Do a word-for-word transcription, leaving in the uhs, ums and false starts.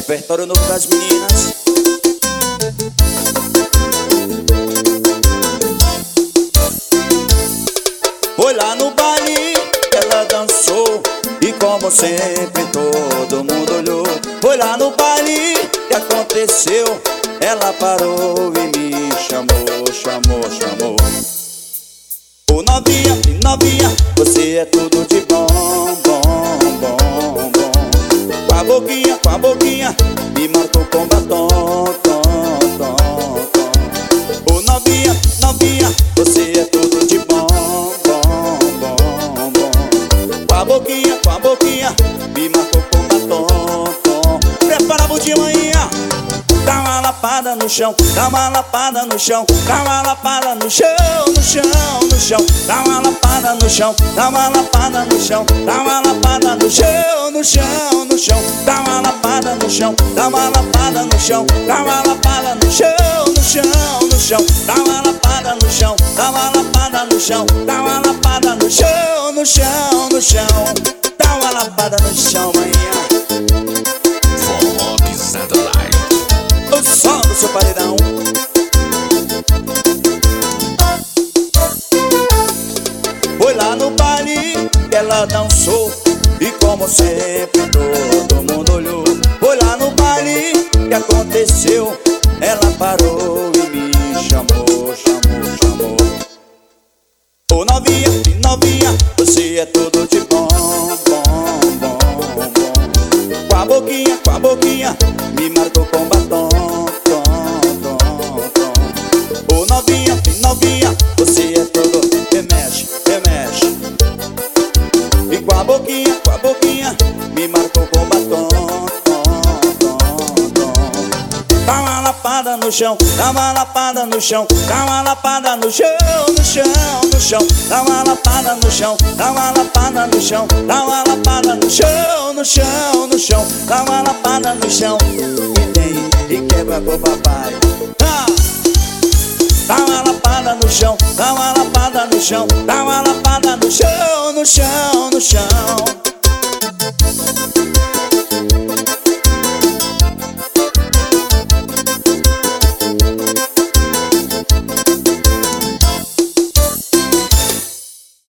Repertório novo das meninas. Foi lá no baile, ela dançou e como sempre todo mundo olhou. Foi lá no baile que aconteceu, ela parou e me chamou, chamou, chamou. Ô novinha, novinha, você é tudo de bom, bom, bom, bom. Com a boquinha, com a boquinha, me marcou com batom, tom, tom, tom. Ô novinha, novinha, você é tudo de bom, bom, bom, bom. Com a boquinha, com a boquinha, me marcou com batom, tom. Prepara de manhã, dá uma lapada no chão, dá uma lapada no chão, dá uma lapada no chão, no chão, no chão. Dá uma lapada no chão, dá uma lapada no chão, dá uma lapada no chão, no chão, no chão. Dá uma lapada no chão, dá uma lapada no chão, dá uma lapada no chão, no chão, no chão. Dá uma lapada no chão, dá uma lapada no chão, dá uma lapada no chão, no chão, no chão. Dá uma lapada no chão, manhã. Forró Pisada Live. O som do seu paredão. Foi lá no baile que ela dançou e como sempre todo mundo olhou. Foi lá no baile que aconteceu, ela parou e me chamou, chamou, chamou. Ô novinha, novinha, você é tudo de bom, bom, bom, bom. Com a boquinha, com a boquinha, me marcou com batom, tom, tom, tom. Ô novinha, novinha, você é tudo, remexe, remexe. E com a boquinha, com a boquinha, me marcou com batom, tom, tom, tom. Dá uma lapada no chão, dá uma lapada no chão, dá uma lapada no chão, no chão, no chão. Dá uma lapada no chão, dá uma lapada no chão, dá uma lapada no chão, no chão, no chão. Dá uma lapada no chão e tem e quebra pro papai. Ah! Dá uma lapada no chão, dá uma lapada no chão, dá uma lapada no chão, no chão, no chão.